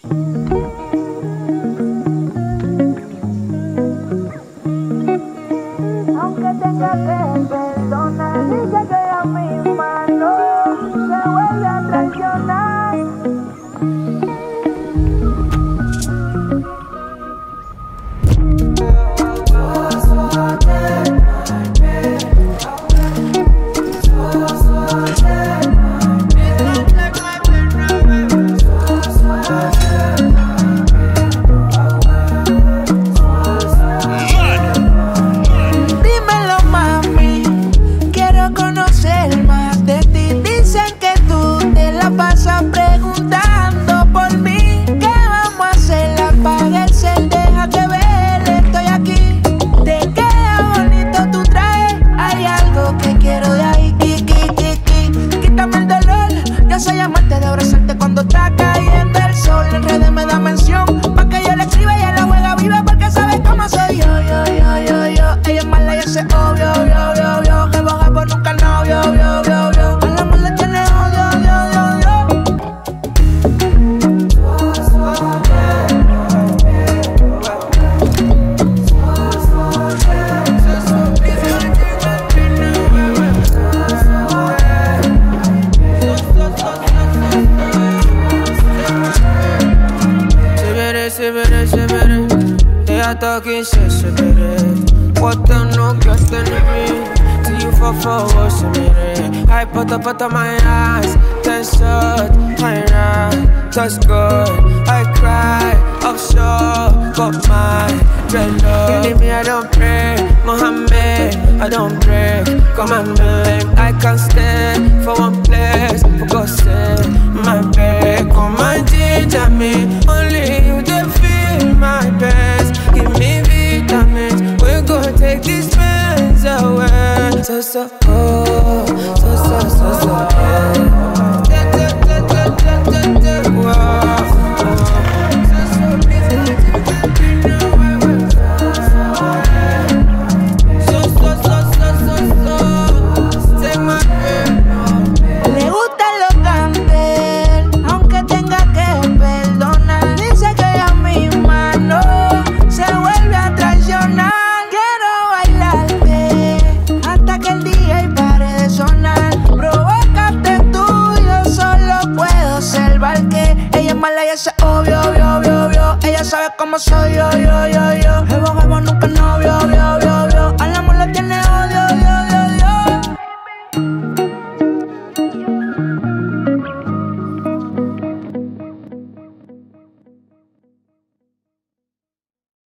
Aunque tenga que perdonar, dice que ella misma no se vuelve a traicionar. Preguntando por mí, ¿qué vamos a hacer? Apaga el cel, déjate ver, estoy aquí. Te queda bonito tu traje, hay algo que quiero de ahí. Quítame el dolor, yo soy amante de abrazarte cuando está cayendo el sol. En redes me da mención, pa' que yo le escriba y ella la juega viva porque sabes cómo soy yo. Ella es mala y ese obvio, que baja por nunca novio, al amor le tiene odio. Severe, ella talking shit, severe. What the no got the me? See you for severe. I put my eyes, then shut, my right, touch good. I cry, offshore, got my dread love. You leave me, I don't pray, Mohammed, I don't break. Commandment, I can't stay for one place, for God's sake, my babe, come and ginger me, only you the feel my best. Give me vitamins, we're gonna take these pains away. So, le gusta lo candel, aunque tenga que perdonar. Dice que ella misma no se vuelve a traicionar. Quiero bailarte hasta que el DJ pare de sonar. Provócate tú, yo solo puedo observar que ella es mala y eso es obvio. Ella sabe cómo soy yo. Jevo, nunca